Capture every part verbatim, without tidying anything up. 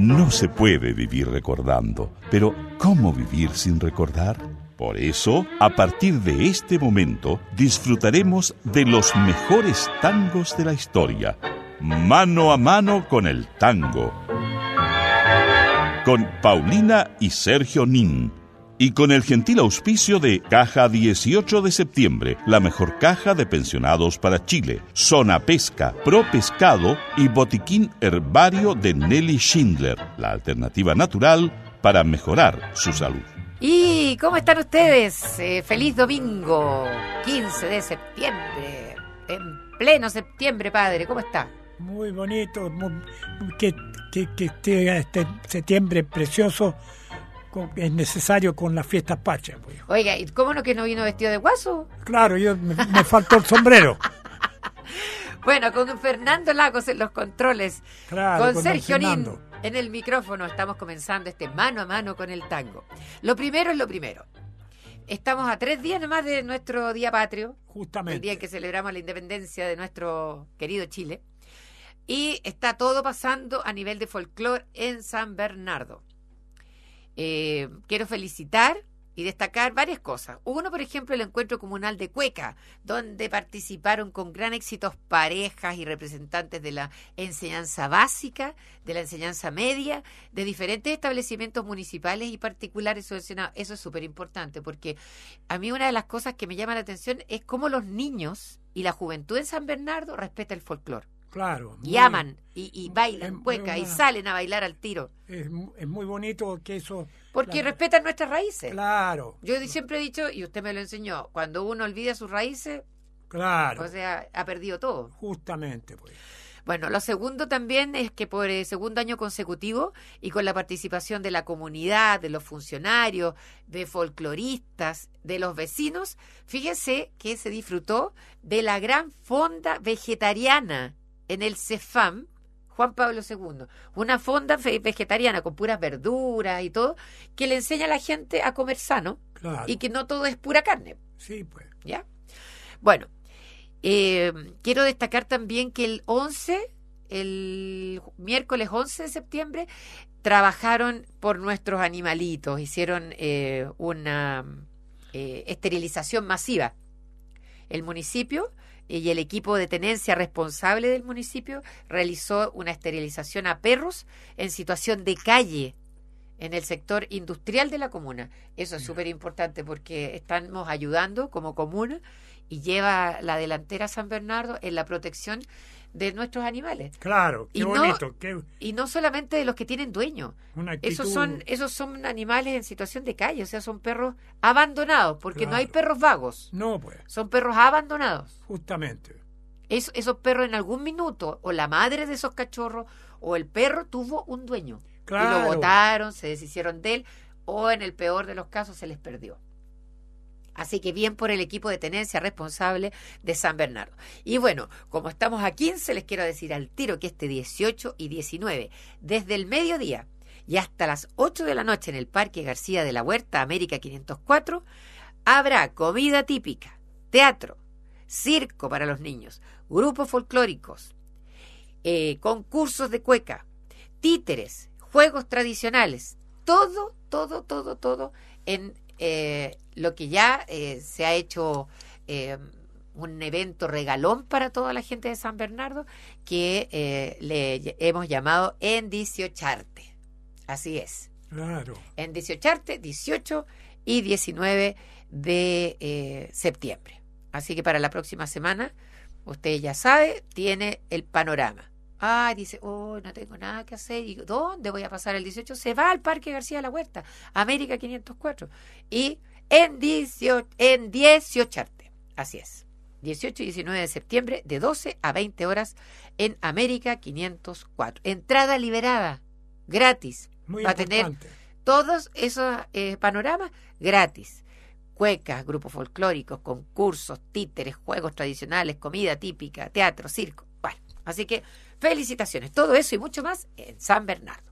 No se puede vivir recordando, pero ¿cómo vivir sin recordar? Por eso, a partir de este momento, disfrutaremos de los mejores tangos de la historia. Mano a mano con el tango. Con Paulina y Sergio Nin. Y con el gentil auspicio de Caja dieciocho de septiembre, la mejor caja de pensionados para Chile, Zona Pesca, Pro Pescado y Botiquín Herbario de Nelly Schindler, la alternativa natural para mejorar su salud. ¿Y cómo están ustedes? Eh, feliz domingo, quince de septiembre, en pleno septiembre, padre, ¿cómo está? Muy bonito, muy, que, que, que esté este septiembre precioso. Es necesario con las fiestas patrias. Pues. Oiga, ¿y cómo no que no vino vestido de guaso? Claro, yo me, me faltó el sombrero. Bueno, con Fernando Lagos en los controles, claro, con, con Sergio Nin en el micrófono, estamos comenzando este mano a mano con el tango. Lo primero es lo primero. Estamos a tres días nomás de nuestro Día Patrio. Justamente. El día en que celebramos la independencia de nuestro querido Chile. Y está todo pasando a nivel de folclore en San Bernardo. Eh, quiero felicitar y destacar varias cosas. Uno, por ejemplo, el encuentro comunal de Cueca, donde participaron con gran éxito parejas y representantes de la enseñanza básica, de la enseñanza media, de diferentes establecimientos municipales y particulares subvencionados. Eso es súper importante, porque a mí una de las cosas que me llama la atención es cómo los niños y la juventud en San Bernardo respeta el folclore. Claro. Y aman, y, y bailan es, cueca, es una, y salen a bailar al tiro. Es, es muy bonito que eso... Porque la, respetan nuestras raíces. Claro. Yo siempre he dicho, y usted me lo enseñó, cuando uno olvida sus raíces, claro. O sea, ha perdido todo. Justamente, pues. Bueno, lo segundo también es que por el segundo año consecutivo y con la participación de la comunidad, de los funcionarios, de folcloristas, de los vecinos, fíjese que se disfrutó de la gran fonda vegetariana en el Cefam Juan Pablo segundo, una fonda vegetariana con puras verduras y todo, que le enseña a la gente a comer sano, claro. Y que no todo es pura carne. Sí, pues. ¿Ya? Bueno, eh, quiero destacar también que el once, el miércoles once de septiembre, trabajaron por nuestros animalitos, hicieron eh, una eh, esterilización masiva. El municipio y el equipo de tenencia responsable del municipio realizó una esterilización a perros en situación de calle en el sector industrial de la comuna. Eso es súper importante porque estamos ayudando como comuna y lleva la delantera San Bernardo en la protección de nuestros animales. Claro, qué y bonito. No, qué... Y no solamente de los que tienen dueño. Una actitud... Esos son esos son animales en situación de calle, o sea, son perros abandonados, porque claro. no hay perros vagos. No, pues. Son perros abandonados. Justamente. Es, esos perros en algún minuto, o la madre de esos cachorros, o el perro tuvo un dueño. Claro. Y lo botaron, se deshicieron de él, o en el peor de los casos se les perdió. Así que bien por el equipo de tenencia responsable de San Bernardo. Y bueno, como estamos a quince, les quiero decir al tiro que este dieciocho y diecinueve, desde el mediodía y hasta las ocho de la noche en el Parque García de la Huerta, América quinientos cuatro, habrá comida típica, teatro, circo para los niños, grupos folclóricos, eh, concursos de cueca, títeres, juegos tradicionales, todo, todo, todo, todo en eh, lo que ya eh, se ha hecho eh, un evento regalón para toda la gente de San Bernardo que eh, le hemos llamado Endiciocharte. Así es. Claro. Endiciocharte, dieciocho y diecinueve de eh, septiembre. Así que para la próxima semana, usted ya sabe, tiene el panorama. Ah, dice, oh, no tengo nada que hacer. Y, ¿dónde voy a pasar el dieciocho? Se va al Parque García de la Huerta, América quinientos cuatro. Y en, dieciocho, en Dieciocharte. Así es. dieciocho y diecinueve de septiembre, de doce a veinte horas, en América quinientos cuatro. Entrada liberada, gratis. Muy va importante. A tener todos esos eh, panoramas gratis. Cuecas, grupos folclóricos, concursos, títeres, juegos tradicionales, comida típica, teatro, circo. Bueno, así que felicitaciones. Todo eso y mucho más en San Bernardo.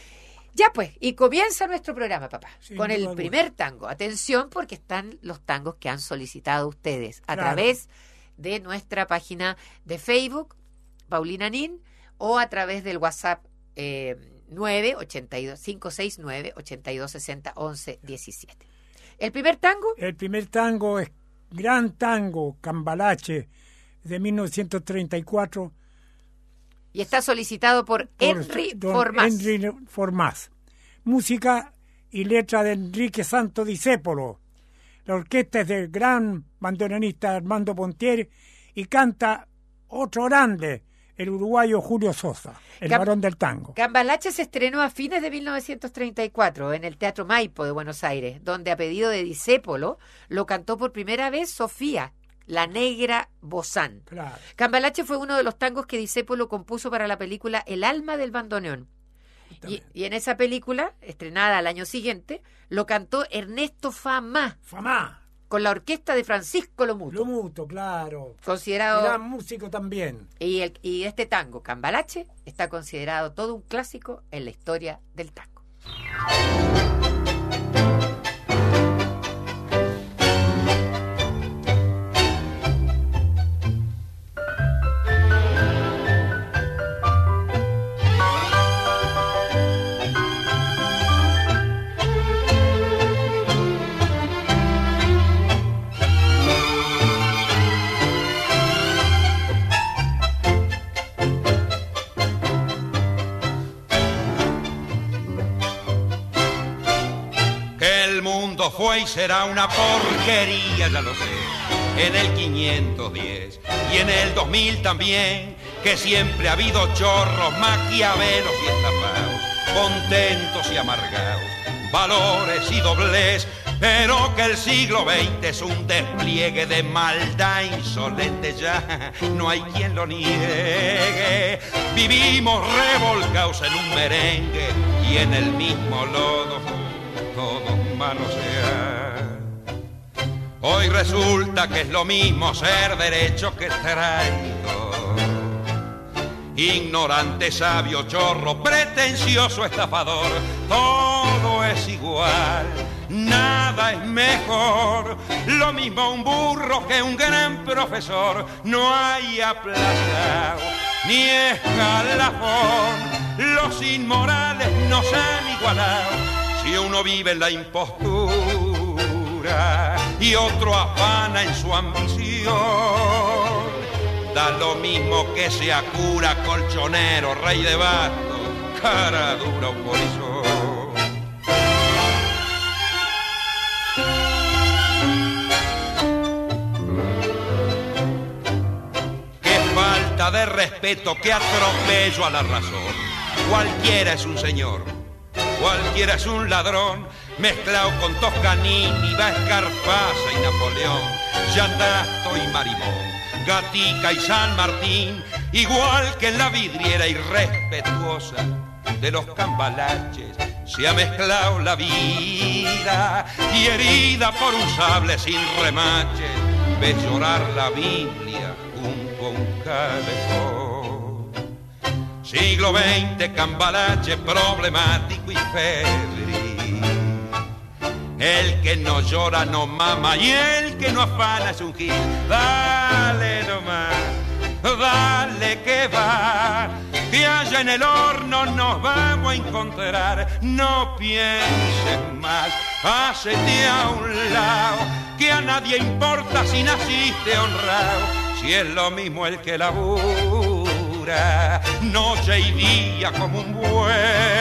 Ya pues, y comienza nuestro programa, papá, Sin con el duda primer alguna. tango. Atención, porque están los tangos que han solicitado ustedes a Claro. través de nuestra página de Facebook, Paulina Nin, o a través del WhatsApp eh, nueve ochenta y dos cinco seis nueve ochenta y dos sesenta once diecisiete. ¿El primer tango? El primer tango es Gran Tango, Cambalache, de mil novecientos treinta y cuatro. Y está solicitado por, por Henry don Formás. Henry Formás. Música y letra de Enrique Santo Discépolo. La orquesta es del gran bandoneonista Armando Pontier y canta otro grande, el uruguayo Julio Sosa, el Cam- varón del tango. Cambalache se estrenó a fines de mil novecientos treinta y cuatro en el Teatro Maipo de Buenos Aires, donde a pedido de Discépolo lo cantó por primera vez Sofía, la negra Bozán. Claro. Cambalache fue uno de los tangos que Discépolo compuso para la película El alma del bandoneón. Y, y en esa película, estrenada al año siguiente, lo cantó Ernesto Famá, Famá, con la orquesta de Francisco Lomuto, Lomuto, claro. considerado... Gran músico también. Y, el, y este tango, Cambalache, está considerado todo un clásico en la historia del tango. Fue y será una porquería, ya lo sé, en el quinientos diez y en el dos mil también, que siempre ha habido chorros, maquiavelos y estafados, contentos y amargados, valores y doblez, pero que el siglo veinte es un despliegue de maldad insolente, ya no hay quien lo niegue. Vivimos revolcados en un merengue y en el mismo lodo todos manosear. Hoy resulta que es lo mismo ser derecho que traidor, ignorante, sabio, chorro, pretencioso, estafador. Todo es igual, nada es mejor, lo mismo un burro que un gran profesor. No hay aplazado ni escalafón, los inmorales nos han igualado. Si uno vive en la impostura y otro afana en su ambición, da lo mismo que sea cura, colchonero, rey de bastos, cara dura o polizón. Qué falta de respeto, qué atropello a la razón. Cualquiera es un señor, cualquiera es un ladrón, mezclado con Toscanini, Escarpasa y Napoleón, Yatasto y Marimón, Gatica y San Martín, igual que en la vidriera irrespetuosa de los cambalaches, se ha mezclado la vida y herida por un sable sin remache, ves llorar la Biblia junto a un calefón. Siglo veinte, cambalache problemático y febril. El que no llora no mama y el que no afana es un gil. Dale nomás, dale que va, que allá en el horno nos vamos a encontrar. No pienses más, hacete a un lado, que a nadie importa si naciste honrado, si es lo mismo el que labura noche y día como un buey,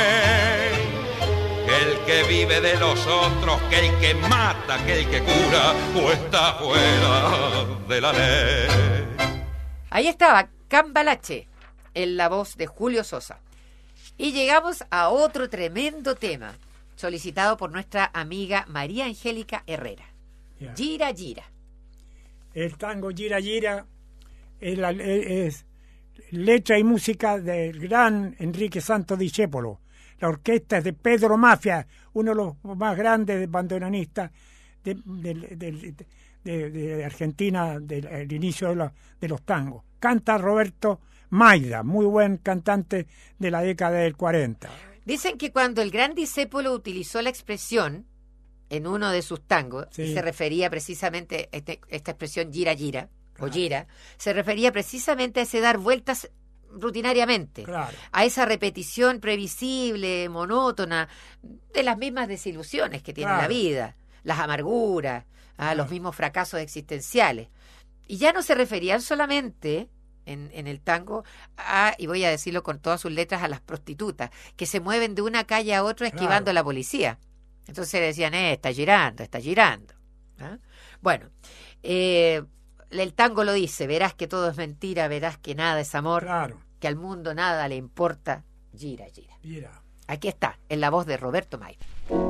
que el que vive de los otros, que el que mata, que el que cura, o está fuera de la ley. Ahí estaba Cambalache, en la voz de Julio Sosa. Y llegamos a otro tremendo tema, solicitado por nuestra amiga María Angélica Herrera. Yeah. Gira, gira. El tango Gira Gira es, la, es letra y música del gran Enrique Santo Discépolo. La orquesta es de Pedro Mafia, uno de los más grandes bandoneonistas de, de, de, de, de Argentina, del inicio de, la, de los tangos. Canta Roberto Maida, muy buen cantante de la década del cuarenta. Dicen que cuando el gran Discépolo utilizó la expresión en uno de sus tangos, Sí. y se refería precisamente a este, esta expresión gira, gira, o gira, se refería precisamente a ese dar vueltas rutinariamente, Claro. a esa repetición previsible, monótona, de las mismas desilusiones que tiene Claro. la vida, las amarguras, a Claro. los mismos fracasos existenciales. Y ya no se referían solamente en, en el tango a, y voy a decirlo con todas sus letras, a las prostitutas, que se mueven de una calle a otra esquivando Claro. a la policía. Entonces decían, eh, está girando, está girando. ¿Ah? Bueno, eh, el tango lo dice, verás que todo es mentira, verás que nada es amor, Claro. que al mundo nada le importa, gira, gira. Mira. Aquí está, en la voz de Roberto Maida.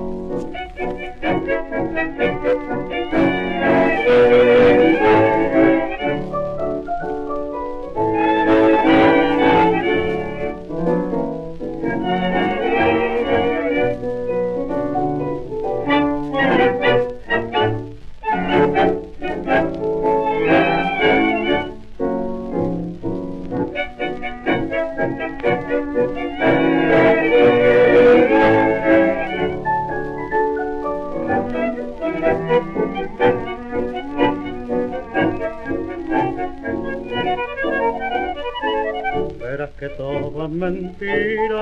Verás que todo es mentira,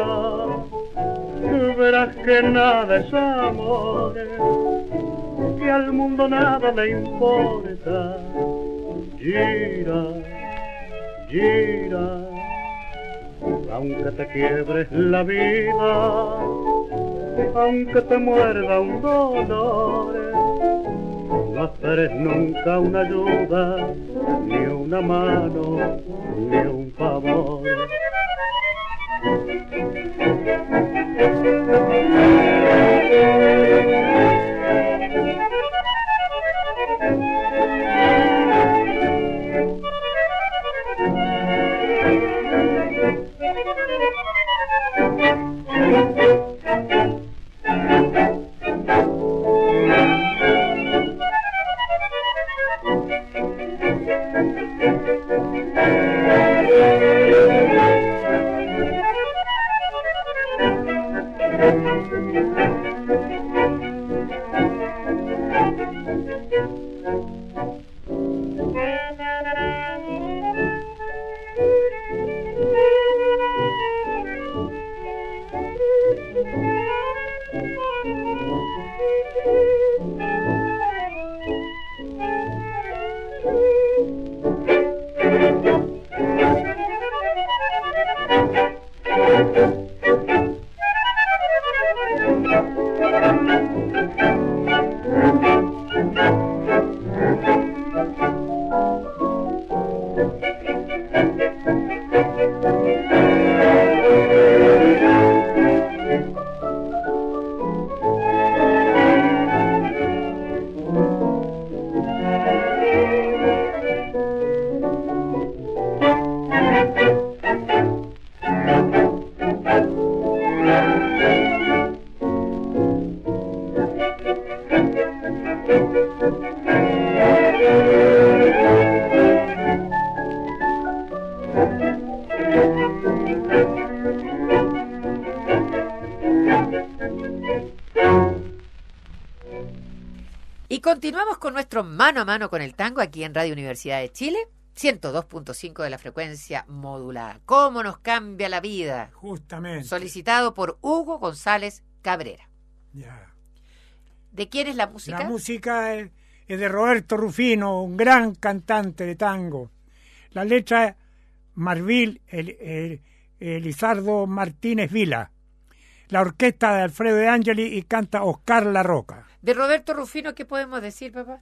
verás que nada es amor, que al mundo nada le importa. Gira, gira, aunque te quiebres la vida, aunque te muerda un dolor, no esperes nunca una ayuda, ni una mano, ni un favor. Y continuamos con nuestro mano a mano con el tango aquí en Radio Universidad de Chile, ciento dos punto cinco de la frecuencia modulada. ¿Cómo nos cambia la vida? Justamente. Solicitado por Hugo González Cabrera. Ya. ¿De quién es la música? La música es, es de Roberto Rufino, un gran cantante de tango. La letra es Marvil el, el, Elizardo Martínez Vila. La orquesta de Alfredo de Angeli y canta Oscar La Roca. De Roberto Rufino, ¿qué podemos decir, papá?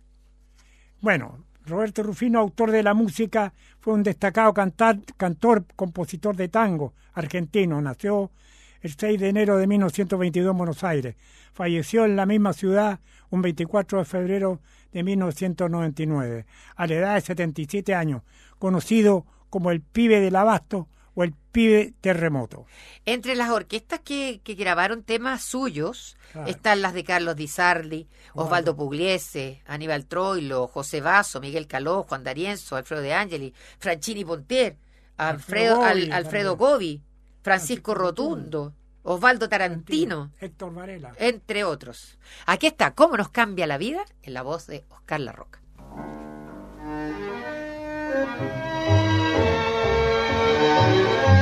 Bueno, Roberto Rufino, autor de la música, fue un destacado cantar, cantor, compositor de tango argentino. Nació el seis de enero de mil novecientos veintidós en Buenos Aires. Falleció en la misma ciudad un veinticuatro de febrero de mil novecientos noventa y nueve, a la edad de setenta y siete años, conocido como el pibe del Abasto o el pibe terremoto. Entre las orquestas que, que grabaron temas suyos, Claro. están las de Carlos Di Sarli, Osvaldo Osvaldo. Pugliese, Aníbal Troilo, José Basso, Miguel Caló, Juan D'Arienzo, Alfredo de Angeli, Franchini Pontier, Alfredo, Alfredo Al- Gobi Alfredo también. Gobi, Francisco Francisco Rotundo, Osvaldo Tarantino, Héctor Varela. entre otros. Aquí está, ¿Cómo nos cambia la vida? En la voz de Oscar La Roca. Thank you.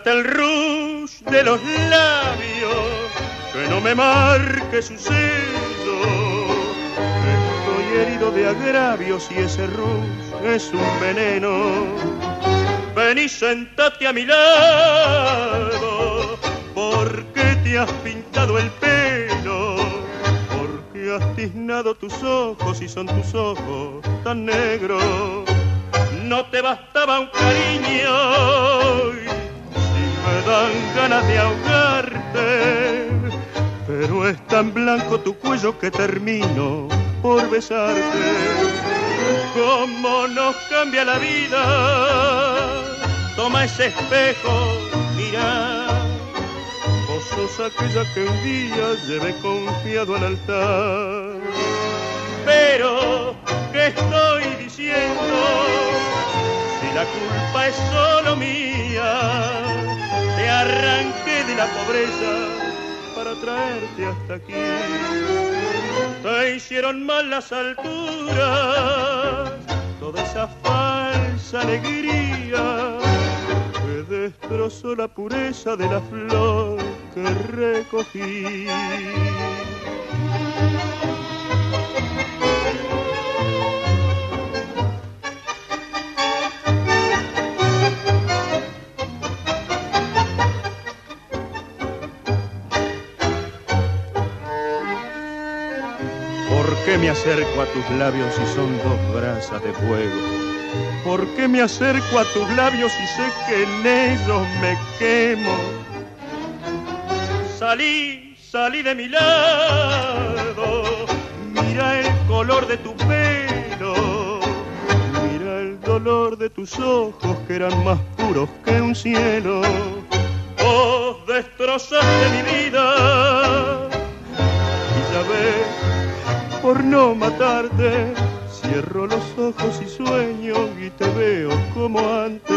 quítate el rouge de los labios, que no me marque su sello. Estoy herido de agravios y ese rouge es un veneno. Ven y sentate a mi lado, porque te has pintado el pelo, porque has tiznado tus ojos y son tus ojos tan negros. No te bastaba un cariño y me dan ganas de ahogarte, pero es tan blanco tu cuello que termino por besarte. Cómo nos cambia la vida, toma ese espejo, mira, vos sos aquella que un día llevé confiado al altar. Pero, ¿qué estoy diciendo? Si la culpa es solo mía, te arranqué de la pobreza para traerte hasta aquí. Te hicieron mal las alturas, toda esa falsa alegría que destrozó la pureza de la flor que recogí. ¿Por qué me acerco a tus labios si son dos brasas de fuego? ¿Por qué me acerco a tus labios si sé que en ellos me quemo? Salí, salí de mi lado, mira el color de tu pelo, mira el dolor de tus ojos que eran más puros que un cielo. Vos destrozaste mi vida y ya ves, por no matarte, cierro los ojos y sueño y te veo como antes.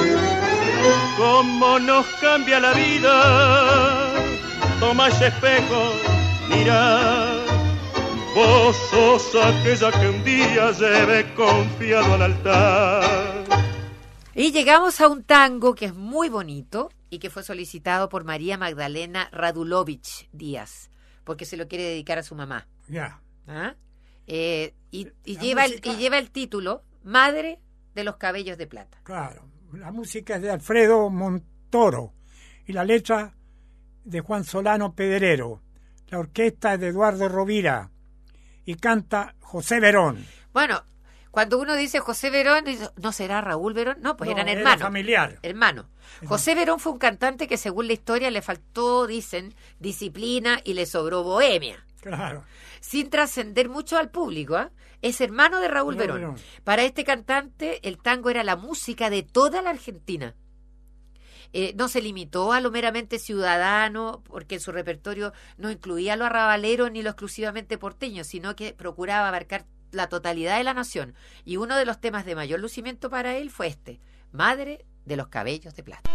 Cómo nos cambia la vida, toma ese espejo, mira, vos sos aquella que un día llevé confiado al altar. Y llegamos a un tango que es muy bonito y que fue solicitado por María Magdalena Radulovich Díaz, porque se lo quiere dedicar a su mamá. Ya. Yeah. ¿Ah? Eh, y, y, lleva el, y lleva el título Madre de los cabellos de plata. Claro, la música es de Alfredo Montoro y la letra de Juan Solano Pedrero. La orquesta es de Eduardo Rovira y canta José Verón. Bueno, cuando uno dice José Verón, ¿no será Raúl Verón? No, pues no, eran era hermanos. familiar. Hermano. José Verón fue un cantante que según la historia le faltó, dicen, disciplina y le sobró bohemia. Claro. Sin trascender mucho al público, ¿eh? Es hermano de Raúl no, Verón. No. Para este cantante, el tango era la música de toda la Argentina. Eh, no se limitó a lo meramente ciudadano, porque en su repertorio no incluía lo arrabalero ni lo exclusivamente porteño, sino que procuraba abarcar la totalidad de la nación. Y uno de los temas de mayor lucimiento para él fue este, Madre de los cabellos de plata.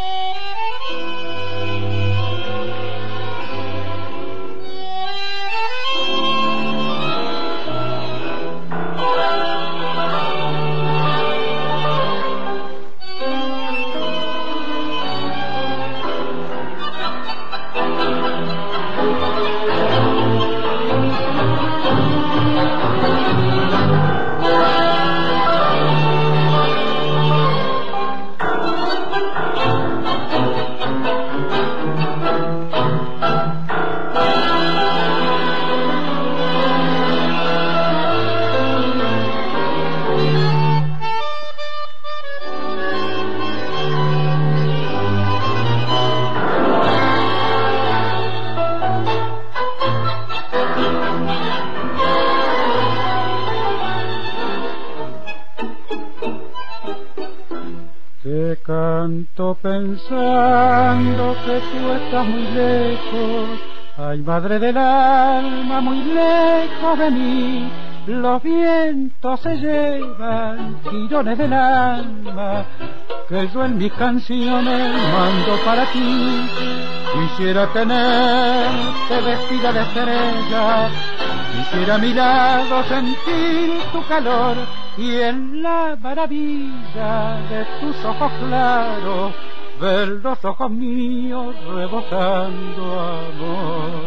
Te canto pensando que tú estás muy lejos, ay madre del alma, muy lejos de mí. Los vientos se llevan girones del alma, que yo en mis canciones mando para ti. Quisiera tenerte vestida de estrella, quisiera a mi lado sentir tu calor, y en la maravilla de tus ojos claros ver los ojos míos rebosando amor.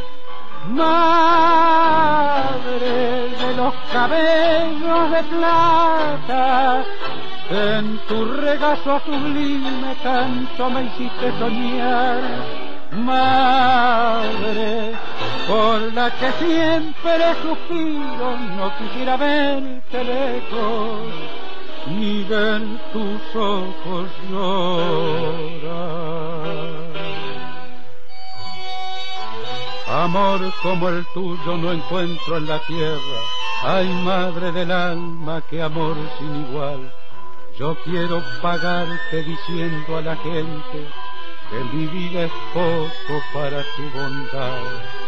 Madre de los cabellos de plata, en tu regazo sublime tanto me hiciste soñar. Madre, por la que siempre suspiro, no quisiera verte lejos, ni ver tus ojos llorar. Amor como el tuyo no encuentro en la tierra, ay madre del alma, qué amor sin igual. Yo quiero pagarte diciendo a la gente que mi vida es poco para tu bondad.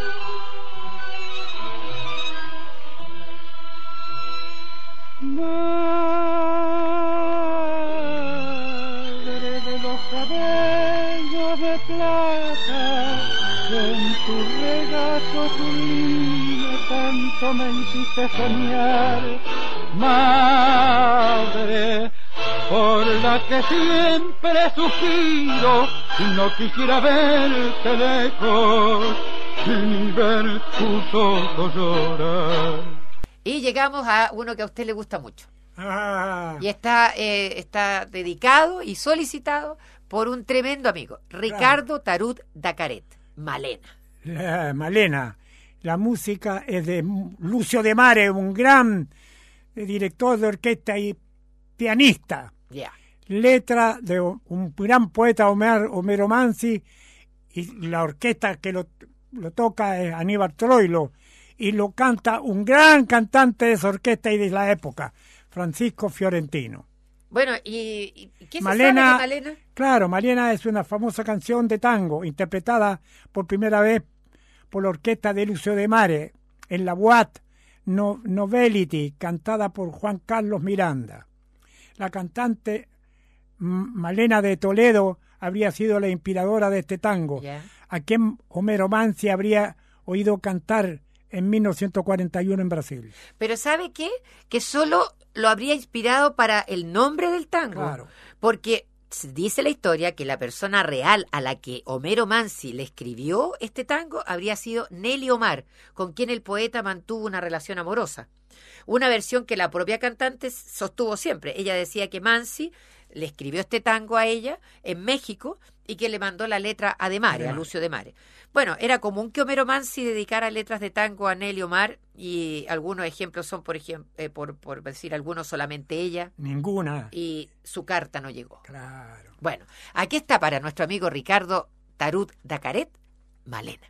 Madre de los cabellos de plata, en tu regazo sublime tanto me hiciste soñar. Madre, por la que siempre suspiro, no quisiera verte lejos, ni ver tus ojos llorar. Y llegamos a uno que a usted le gusta mucho. Ah, Y está, eh, está dedicado y solicitado por un tremendo amigo, Ricardo Tarut Dacaret, Malena. la Malena. La música es de Lucio de Mare, un gran director de orquesta y pianista. Ya. Letra de un gran poeta, Homer, Homero Mansi, y la orquesta que lo, lo toca es Aníbal Troilo, y lo canta un gran cantante de esa orquesta y de la época, Francisco Fiorentino. Bueno, ¿y, y qué se Malena, sabe de Malena? Claro, Malena es una famosa canción de tango, interpretada por primera vez por la orquesta de Lucio de Mare, en la Boîte no, Novelty, cantada por Juan Carlos Miranda. La cantante Malena de Toledo habría sido la inspiradora de este tango, Yeah. a quien Homero Mansi habría oído cantar en mil novecientos cuarenta y uno en Brasil. Pero ¿sabe qué? Que solo lo habría inspirado para el nombre del tango. Claro. Porque dice la historia que la persona real a la que Homero Mansi le escribió este tango habría sido Nelly Omar, con quien el poeta mantuvo una relación amorosa. Una versión que la propia cantante sostuvo siempre. Ella decía que Mansi le escribió este tango a ella en México y que le mandó la letra a De Mare, a Lucio de Mare. Bueno, era común que Homero Mansi dedicara letras de tango a Nelly Omar, y algunos ejemplos son, por ejemplo, eh, por, por decir algunos, Solamente Ella, Ninguna. y Su carta no llegó. Claro. Bueno, aquí está para nuestro amigo Ricardo Tarut Dacaret, Malena.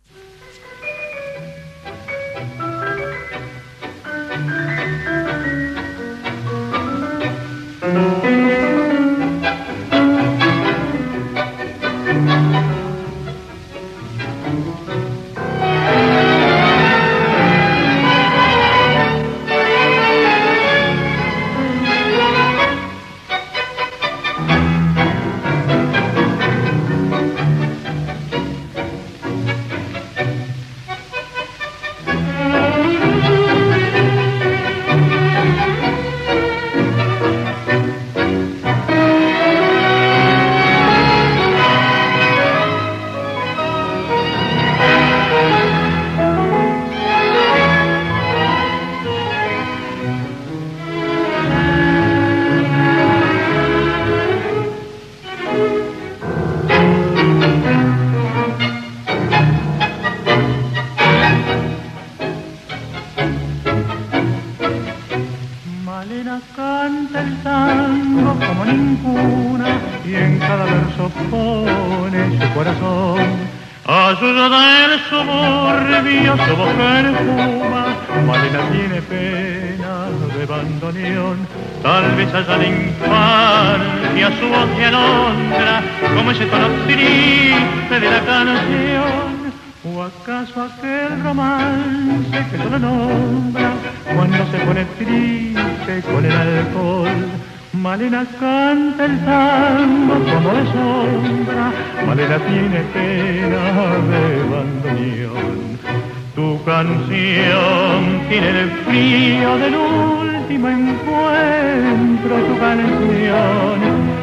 Malena canta el tango como ninguna y en cada verso pone su corazón. Ayuda del suburbio su voz perfuma, Malena tiene pena de bandoneón. Tal vez haya la infancia su voz que alondra como ese tono triste de la canción. ¿O acaso aquel romance que solo nombra cuando se pone triste con el alcohol? Malena canta el tango como de sombra, Malena tiene pena de bandoneón. Tu canción tiene el frío del último encuentro, tu canción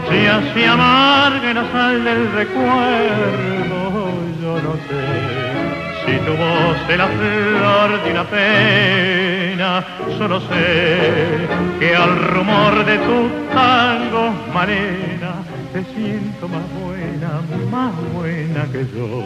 Si así amarga la sal del recuerdo, yo no sé. Si tu voz es la flor de una pena, solo sé que al rumor de tu tango, Malena, te siento más buena, más buena que yo.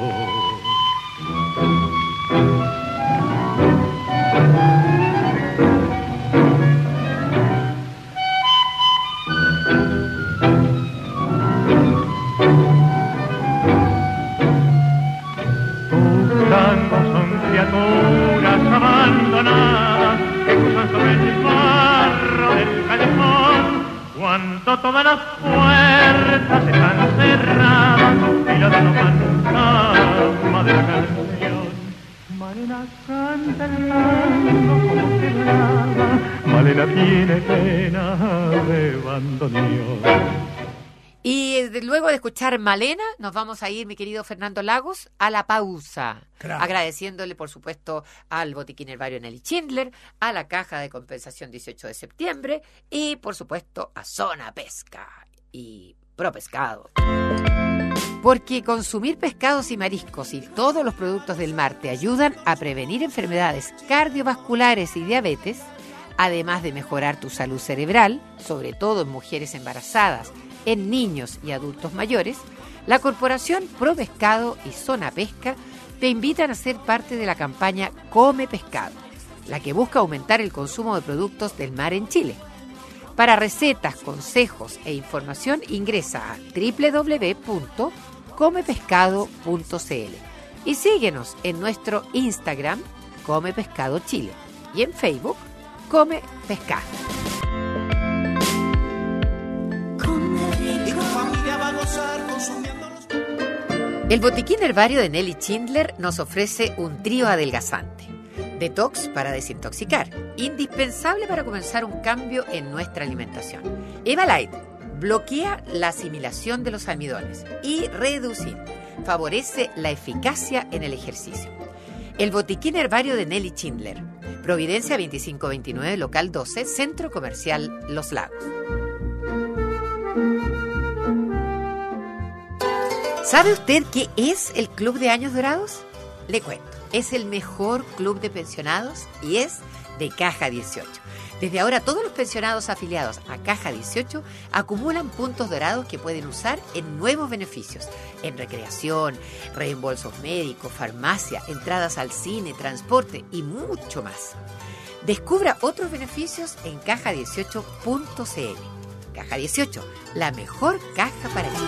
Criaturas abandonadas que cruzan sobre el barro del callejón, cuando todas las puertas están cerradas y la de no fantasma de la canción. Malena canta el tango como quebrada, Malena tiene pena de bandoneón. Y luego de escuchar Malena, nos vamos a ir, mi querido Fernando Lagos, a la pausa. Claro. Agradeciéndole, por supuesto, al Botiquín Herbario Nelly Schindler, a la Caja de Compensación dieciocho de septiembre y, por supuesto, a Zona Pesca y Pro Pescado. Porque consumir pescados y mariscos y todos los productos del mar te ayudan a prevenir enfermedades cardiovasculares y diabetes, además de mejorar tu salud cerebral, sobre todo en mujeres embarazadas, en niños y adultos mayores. La Corporación Pro Pescado y Zona Pesca te invitan a ser parte de la campaña Come Pescado, la que busca aumentar el consumo de productos del mar en Chile. Para recetas, consejos e información ingresa a doble u doble u doble u punto come pescado punto c l y síguenos en nuestro Instagram Come Pescado Chile y en Facebook Come Pescado. El Botiquín Herbario de Nelly Schindler nos ofrece un trío adelgazante. Detox para desintoxicar, indispensable para comenzar un cambio en nuestra alimentación. Evalite bloquea la asimilación de los almidones y Reducin favorece la eficacia en el ejercicio. El Botiquín Herbario de Nelly Schindler, Providencia veinticinco veintinueve, local doce, Centro Comercial Los Lagos. ¿Sabe usted qué es el Club de Años Dorados? Le cuento, es el mejor club de pensionados y es de Caja dieciocho. Desde ahora todos los pensionados afiliados a Caja dieciocho acumulan puntos dorados que pueden usar en nuevos beneficios, en recreación, reembolsos médicos, farmacia, entradas al cine, transporte y mucho más. Descubra otros beneficios en caja dieciocho punto c l. Caja dieciocho, la mejor caja para ti.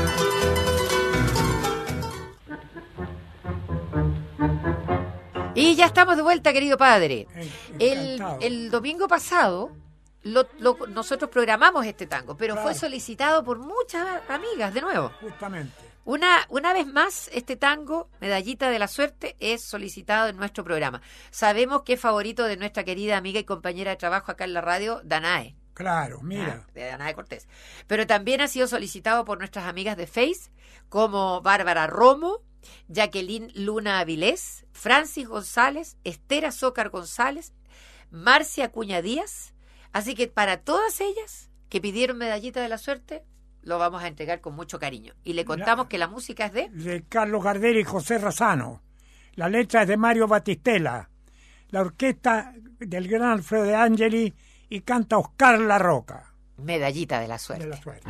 Y ya estamos de vuelta, querido padre. El, el domingo pasado lo, lo, nosotros programamos este tango, pero claro, fue solicitado por muchas amigas de nuevo. Justamente. Una, una vez más, este tango, Medallita de la Suerte, es solicitado en nuestro programa. Sabemos que es favorito de nuestra querida amiga y compañera de trabajo acá en la radio, Danae. Claro, mira. Ah, de Danae Cortés. Pero también ha sido solicitado por nuestras amigas de Face, como Bárbara Romo, Jacqueline Luna Avilés, Francis González, Esther Azócar González, Marcia Acuña Díaz. Así que para todas ellas que pidieron Medallita de la Suerte, lo vamos a entregar con mucho cariño. Y le contamos la, que la música es de... de Carlos Gardel y José Razano. La letra es de Mario Batistela. La orquesta del gran Alfredo de Angeli y canta Oscar La Roca. Medallita de la Suerte. De la suerte.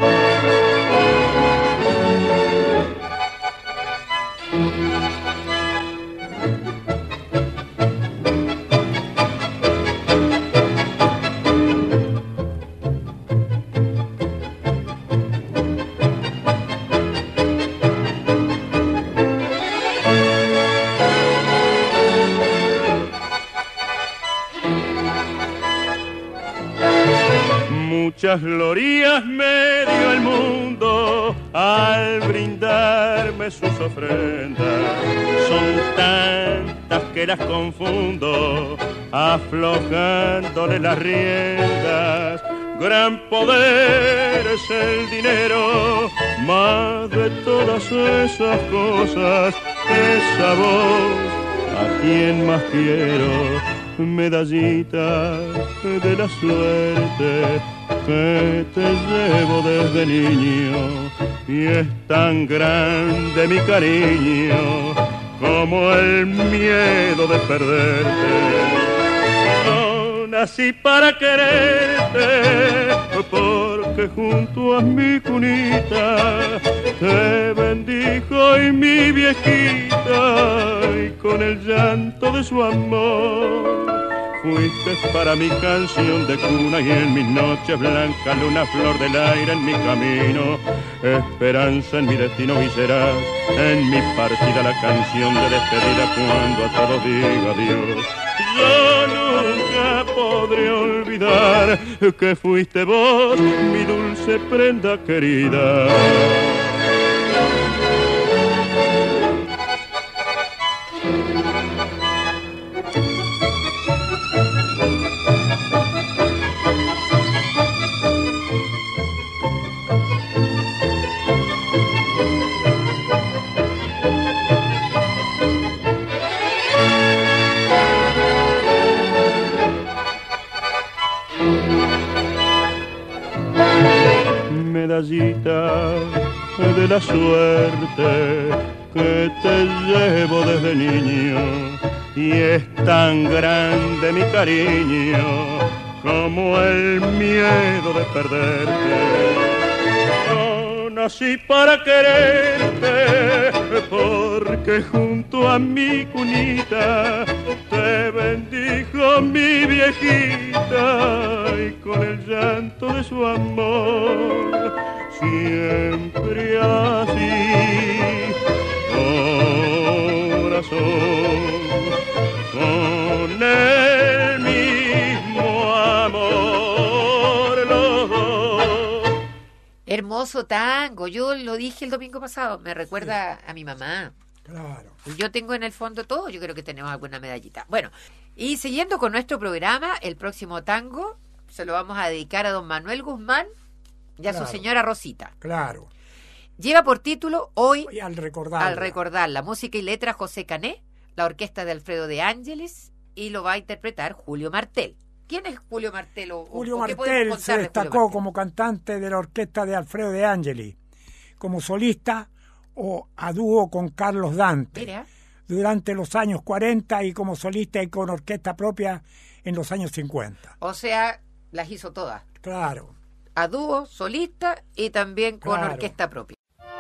Muchas glorias me dio el mundo al brindarme sus ofrendas. Son tantas que las confundo, aflojándole las riendas. Gran poder es el dinero, más de todas esas cosas. Esa voz, a quien más quiero, medallita de la suerte. que te llevo desde niño y es tan grande mi cariño como el miedo de perderte. No nací para quererte porque junto a mi cunita te bendijo y mi viejita y con el llanto de su amor fuiste para mi canción de cuna y en mis noches blancas luna, flor del aire en mi camino, esperanza en mi destino y serás en mi partida la canción de despedida cuando a todos diga adiós. Yo nunca podré olvidar que fuiste vos mi dulce prenda querida. Medallita de la suerte que te llevo desde niño y es tan grande mi cariño como el miedo de perderte. No nací para quererte porque junto a mi cunita te bendijo mi viejita y con el llanto de su amor siempre así, corazón, con el mismo amor los dos. Hermoso tango, yo lo dije el domingo pasado, me recuerda sí. a mi mamá. Claro. Yo tengo en el fondo todo, yo creo que tenemos alguna medallita. Bueno, y siguiendo con nuestro programa, el próximo tango se lo vamos a dedicar a don Manuel Guzmán y a claro. su señora Rosita. Claro. Lleva por título Hoy, Hoy al recordar. Al recordar, la música y letra José Cané, la orquesta de Alfredo de Ángeles y lo va a interpretar Julio Martel. ¿Quién es Julio Martel? O, Julio o Martel se destacó como cantante de la orquesta de Alfredo de Ángeles, como solista o a dúo con Carlos Dante. Mira. Durante los años cuarenta y como solista y con orquesta propia en los años cincuenta. O sea, las hizo todas. Claro. A dúo, solista y también con claro. orquesta propia.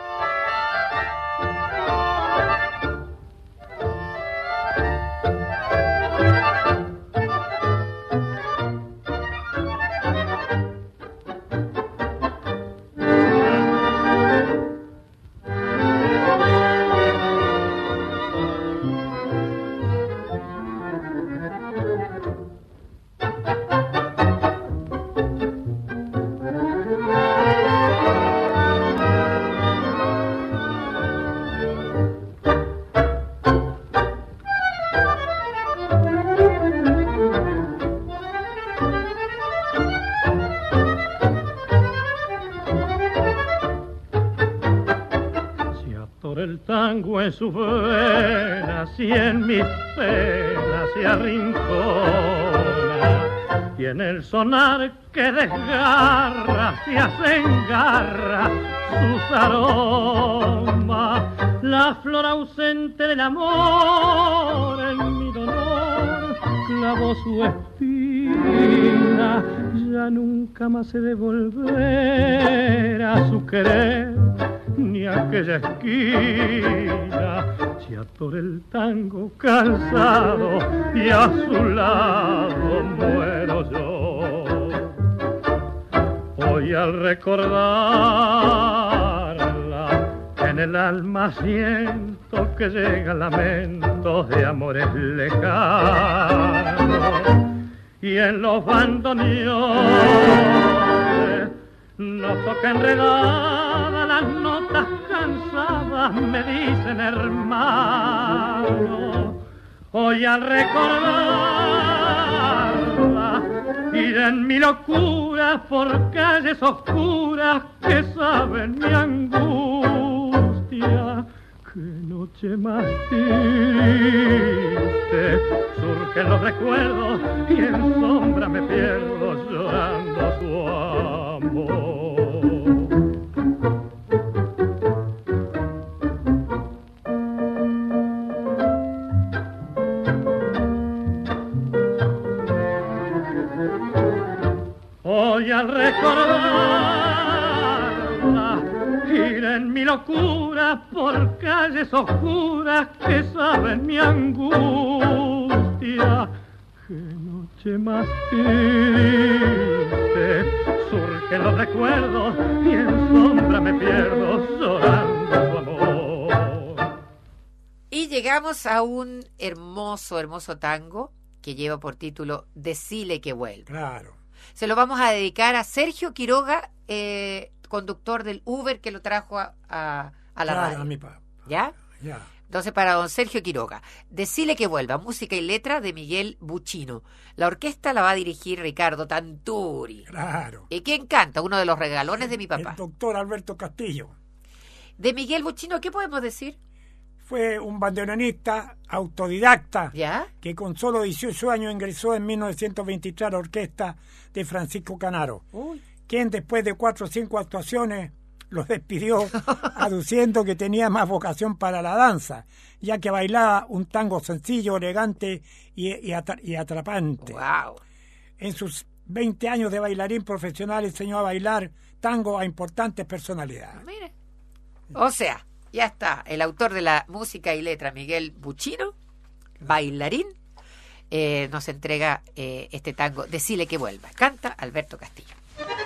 El tango en sus venas y en mis penas se arrincona, y en el sonar que desgarra se hacen garra sus aromas. La flor ausente del amor en mi dolor clavó su espina, ya nunca más he de volver a su querer ni aquella esquina. Se atora el tango cansado y a su lado muero yo. Hoy al recordarla en el alma siento que llegan lamentos de amores lejanos, y en los bandoneones no toca enredada las notas cansadas, me dicen hermano. Hoy al recordarla ir en mi locura por calles oscuras que saben mi angustia. Qué noche más triste, surgen los recuerdos y en sombra me pierdo llorando su alma. Hoy al recordarla, ir en mi locura por calles oscuras que saben mi angustia. Qué noche más triste, surgen los recuerdos y en sombra me pierdo llorando su amor. Y llegamos a un hermoso, hermoso tango que lleva por título Decile que vuelva. Claro. Se lo vamos a dedicar a Sergio Quiroga, eh, conductor del Uber que lo trajo a, a, a la Claro, radio. a mi papá. ¿Ya? Ya. Entonces, para don Sergio Quiroga, Decile que vuelva, música y letra de Miguel Buchino. La orquesta la va a dirigir Ricardo Tanturi. Claro. ¿Y quién canta? Uno de los regalones de mi papá. El doctor Alberto Castillo. De Miguel Buchino, ¿qué podemos decir? Fue un bandoneonista autodidacta ¿Ya? que con solo dieciocho años ingresó en mil novecientos veintitrés a la orquesta de Francisco Canaro, Uy. quien después de cuatro o cinco actuaciones los despidió aduciendo que tenía más vocación para la danza, ya que bailaba un tango sencillo, elegante y, y, atra- y atrapante. Wow. En sus veinte años de bailarín profesional enseñó a bailar tango a importantes personalidades. Mire. O sea, ya está, el autor de la música y letra, Miguel Buchino, bailarín, eh, nos entrega eh, este tango, Decile que vuelva. Canta Alberto Castillo.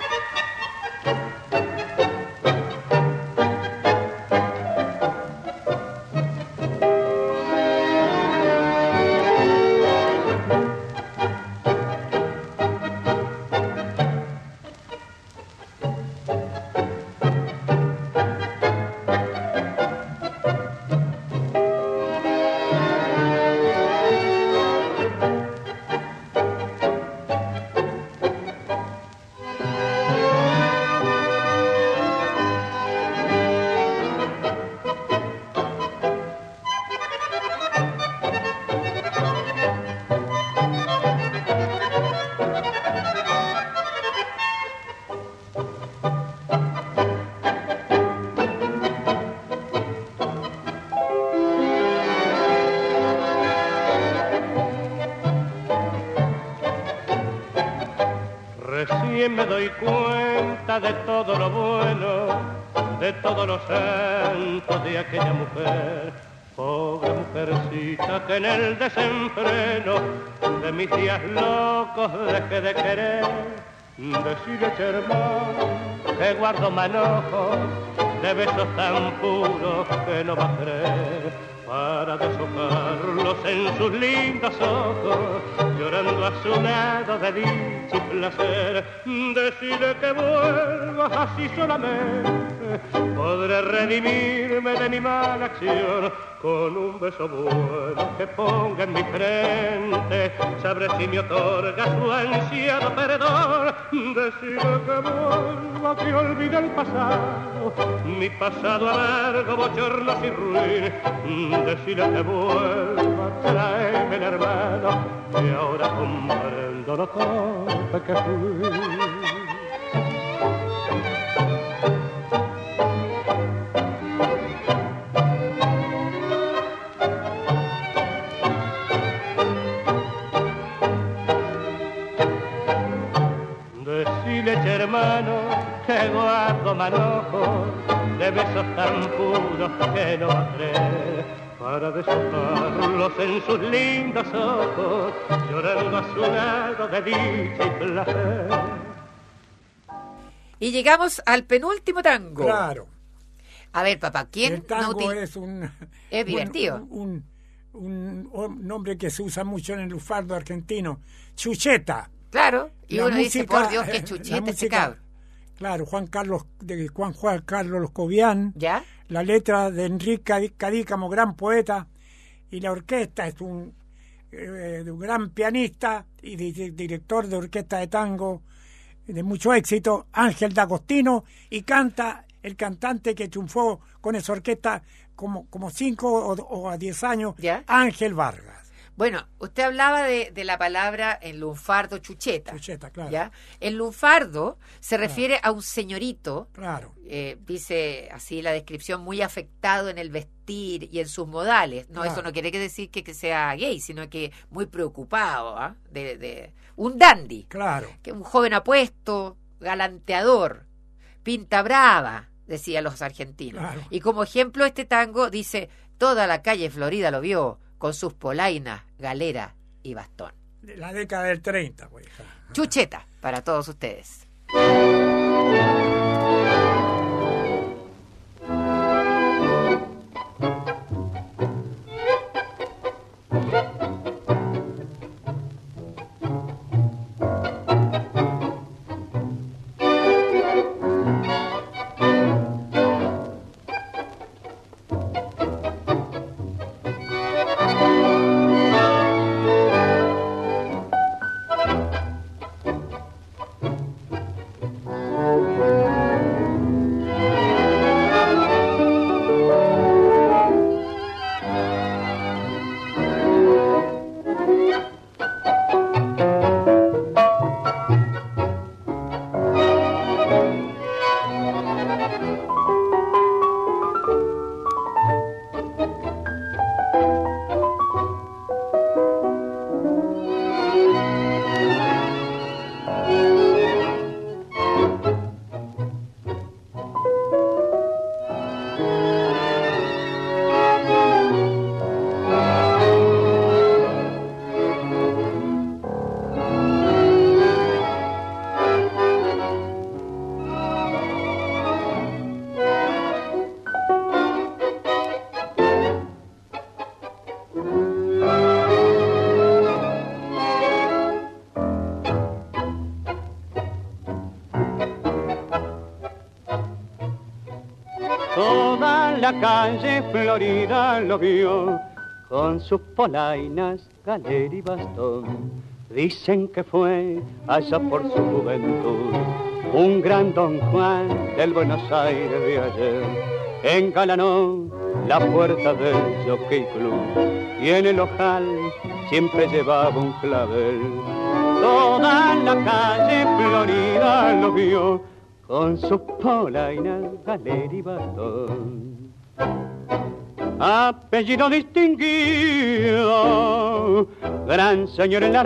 Recién me doy cuenta de todo lo bueno, de todos los santos de aquella mujer, pobre mujercita que en el desenfreno de mis días locos dejé de querer. Decirle, hermano, que guardo manojos de besos tan puros que no va a creer, para deshojarlos en sus lindos ojos, llorando a su lado de dicha y placer. Decirle que vuelvas así solamente, podré redimirme de mi mala acción, con un beso bueno que ponga en mi frente, sabré si me otorga su ansiado perdón. Decirle que vuelva, que olvide el pasado, mi pasado amargo, bochornos y ruin. Decirle que vuelva, tráeme el hermano, que ahora comprendo lo torpe que fui. Hermano, que guardo manojos de besos tan puros que no va a creer, para deshojarlos en sus lindos ojos, llorando a su lado de dicha y placer. Y llegamos al penúltimo tango. Claro. A ver, papá, ¿quién El tango no te... es un... Es divertido. Un, un, un nombre que se usa mucho en el lufardo argentino. Chucheta. Claro, y La uno dice, música, por Dios, qué eh, chucheta la este música, cabro. Claro, Juan Carlos, de Juan Juan Carlos Loscovián. ¿Ya? La letra de Enrique Cadícamo, gran poeta, y la orquesta es un, eh, de un gran pianista y di- di- director de orquesta de tango de mucho éxito, Ángel D'Agostino, y canta el cantante que triunfó con esa orquesta como, como cinco o, o a diez años, ¿Ya? Ángel Vargas. Bueno, usted hablaba de, de la palabra en lunfardo chucheta. Chucheta, claro. ¿Ya? El lunfardo se refiere claro. a un señorito, claro. eh, dice así la descripción, muy afectado en el vestir y en sus modales. No, claro. eso no quiere decir que, que sea gay, sino que muy preocupado, ¿eh? de, de un dandy. Claro. Que un joven apuesto, galanteador, pinta brava, decían los argentinos. Claro. Y como ejemplo este tango dice, toda la calle Florida lo vio, con sus polainas, galera y bastón. De la década del treinta, pues. Chucheta, para todos ustedes. La calle Florida lo vio con sus polainas, galera y bastón. Dicen que fue allá por su juventud un gran Don Juan del Buenos Aires de ayer. Engalanó la puerta del Jockey Club y en el ojal siempre llevaba un clavel. Toda la calle Florida lo vio con sus polainas, galera y bastón. Apellido distinguido, gran señor en las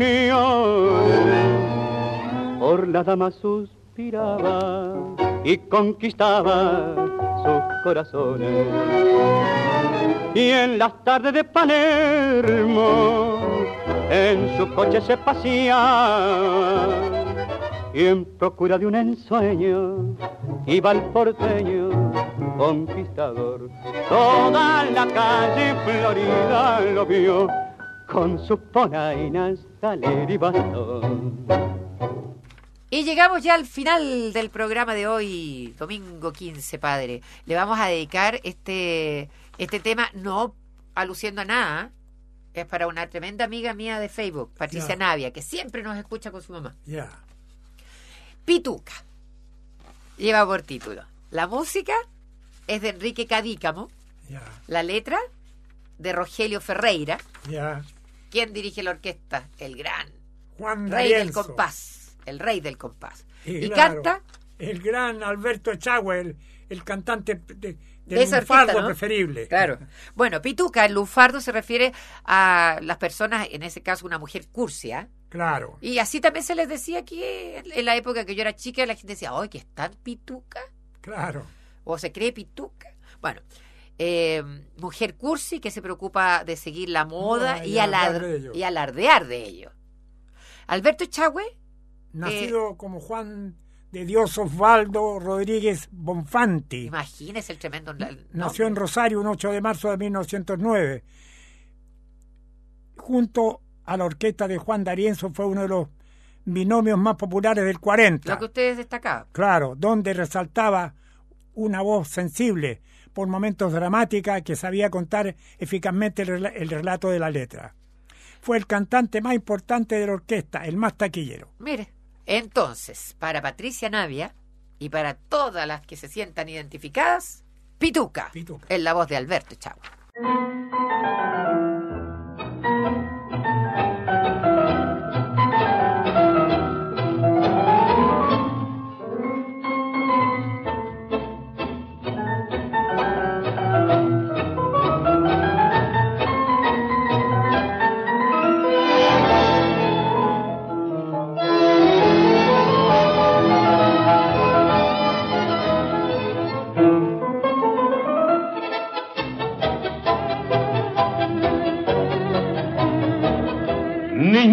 reuniones, por la dama suspiraba y conquistaba sus corazones. Y en las tardes de Palermo, en su coche se paseaba, y en procura de un ensueño iba el porteño conquistador. Toda la calle Florida lo vio con sus polainas, galera y bastón. Y llegamos ya al final del programa de hoy, domingo quince, padre. Le vamos a dedicar este, este tema, no aluciendo a nada, es para una tremenda amiga mía de Facebook, Patricia yeah. Navia, que siempre nos escucha con su mamá. Ya. Yeah. Pituca. Lleva por título. La música es de Enrique Cadícamo. Yeah. La letra de Rogelio Ferreira. Yeah. ¿Quién dirige la orquesta? El gran Juan rey D'Arienzo. del compás. El rey del compás. Y, y claro, canta el gran Alberto Echagüe, el, el cantante de, de, de esa lunfardo orquesta, ¿no? preferible. Claro. Bueno, pituca, el lunfardo se refiere a las personas, en ese caso una mujer cursia. Claro. Y así también se les decía aquí en la época que yo era chica, la gente decía, ¡ay, que es tan pituca! Claro. O se cree pituca. Bueno, eh, mujer cursi que se preocupa de seguir la moda no, y, y, alar de y alardear de ello. Alberto Echagüe. Nacido eh, como Juan de Dios Osvaldo Rodríguez Bonfanti. Imagínese el tremendo nombre. Nació en Rosario un ocho de marzo de mil novecientos nueve. Junto a la orquesta de Juan D'Arienzo fue uno de los binomios más populares del cuarenta. Lo que ustedes destacaban. Claro, donde resaltaba una voz sensible, por momentos dramática, que sabía contar eficazmente el, rel- el relato de la letra. Fue el cantante más importante de la orquesta, el más taquillero. Mire, entonces, para Patricia Navia y para todas las que se sientan identificadas, Pituca, Pituca. en la voz de Alberto Echagüe.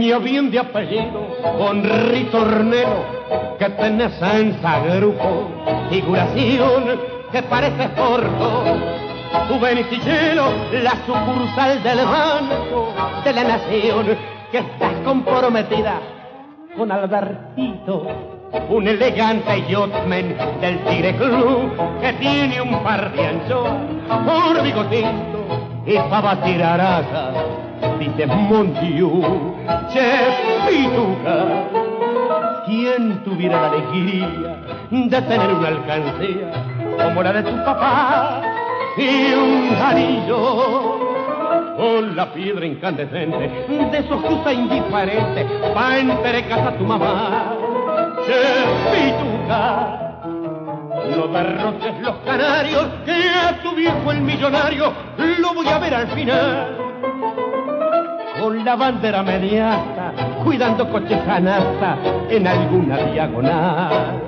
niño bien de apellido, con ritornelo, que tenés en grupo, figuración que parece corto. Tu Beniticelo, la sucursal del Banco de la Nación, que estás comprometida con Albertito, un elegante yachtsman del Tigre Club, que tiene un par de anchos por bigotito y pa' batir araza, dice Montiú, che pituca. ¿Quién tuviera la alegría de tener una alcancía como la de tu papá y un anillo con la piedra incandescente de esos que usa indiferente pa' entregar a tu mamá? Che pituca, no derroches los canarios, que a tu viejo el millonario lo voy a ver al final con la bandera mediasta, cuidando coches canasta en alguna diagonal.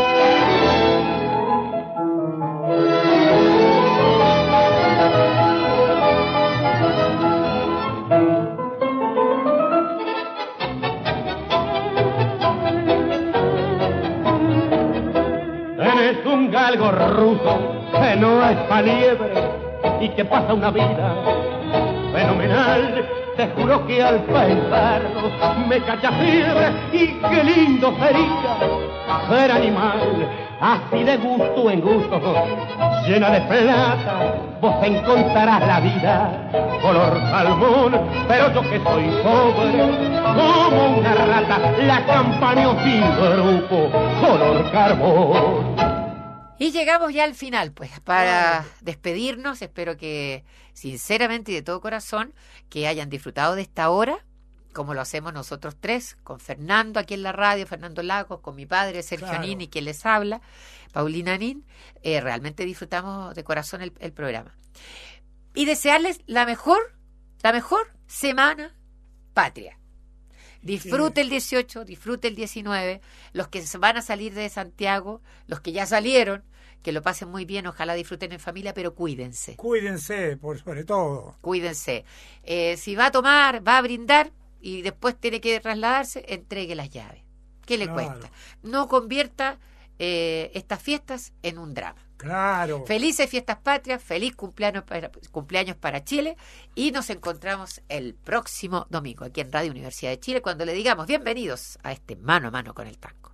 Tenés un galgo ruso que no es pa' liebre y que pasa una vida fenomenal. Te juro que al pensarlo me cacha fiebre y qué lindo sería ser animal. Así de gusto en gusto, llena de plata, vos encontrarás la vida color salmón. Pero yo que soy pobre como una rata, la campaña sin grupo color carbón. Y llegamos ya al final, pues, para despedirnos. Espero que, sinceramente y de todo corazón, que hayan disfrutado de esta hora, como lo hacemos nosotros tres, con Fernando aquí en la radio, Fernando Lagos, con mi padre, Sergio Claro. Nin, y quien les habla, Paulina Nin. Eh, realmente disfrutamos de corazón el, el programa. Y desearles la mejor, la mejor semana patria. Disfrute el dieciocho, disfrute el diecinueve, los que van a salir de Santiago, los que ya salieron, que lo pasen muy bien, ojalá disfruten en familia, pero cuídense, Cuídense, por sobre todo. cuídense. Eh, si va a tomar, va a brindar y después tiene que trasladarse, entregue las llaves. ¿Qué le Claro. cuesta? No convierta eh, estas fiestas en un drama. Claro. Felices fiestas patrias, feliz cumpleaños para, cumpleaños para Chile, y nos encontramos el próximo domingo aquí en Radio Universidad de Chile cuando le digamos bienvenidos a este Mano a Mano con el Tango.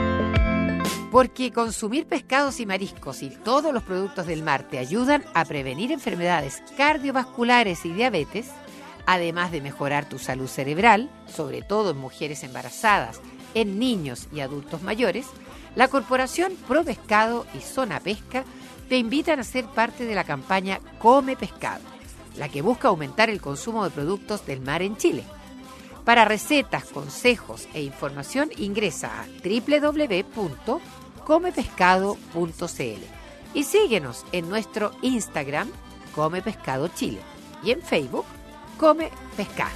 Porque consumir pescados y mariscos y todos los productos del mar te ayudan a prevenir enfermedades cardiovasculares y diabetes, además de mejorar tu salud cerebral, sobre todo en mujeres embarazadas, en niños y adultos mayores. La Corporación Pro Pescado y Zona Pesca te invitan a ser parte de la campaña Come Pescado, la que busca aumentar el consumo de productos del mar en Chile. Para recetas, consejos e información ingresa a doble u doble u doble u punto come pescado punto c l y síguenos en nuestro Instagram Come Pescado Chile y en Facebook Come Pescado.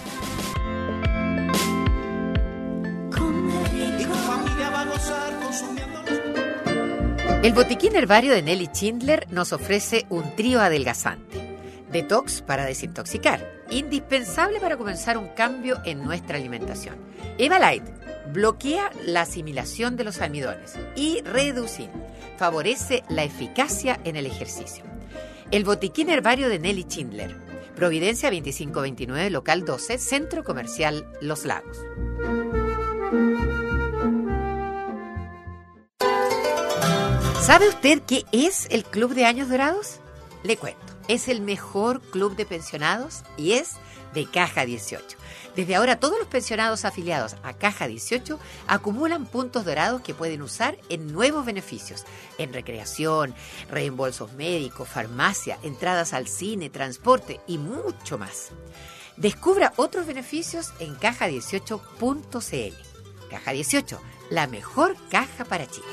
El botiquín herbario de Nelly Schindler nos ofrece un trío adelgazante. Detox para desintoxicar, indispensable para comenzar un cambio en nuestra alimentación. Eva Light bloquea la asimilación de los almidones y Reducin favorece la eficacia en el ejercicio. El botiquín herbario de Nelly Schindler, Providencia veinticinco veintinueve, local doce, Centro Comercial Los Lagos. ¿Sabe usted qué es el Club de Años Dorados? Le cuento. Es el mejor club de pensionados y es de Caja dieciocho. Desde ahora todos los pensionados afiliados a Caja dieciocho acumulan puntos dorados que pueden usar en nuevos beneficios, en recreación, reembolsos médicos, farmacia, entradas al cine, transporte y mucho más. Descubra otros beneficios en caja dieciocho punto c l. Caja dieciocho, la mejor caja para Chile.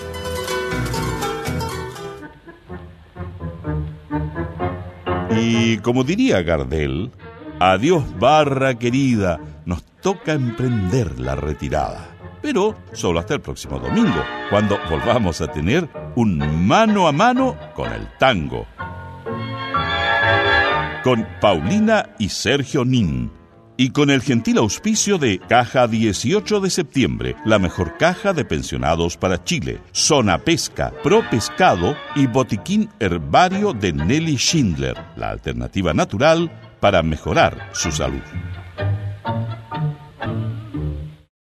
Y como diría Gardel, adiós barra querida, nos toca emprender la retirada. Pero solo hasta el próximo domingo, cuando volvamos a tener un mano a mano con el tango. Con Paulina y Sergio Nin, Y con el gentil auspicio de Caja dieciocho de septiembre, la mejor caja de pensionados para Chile, Zona Pesca, Pro Pescado y Botiquín Herbario de Nelly Schindler, la alternativa natural para mejorar su salud.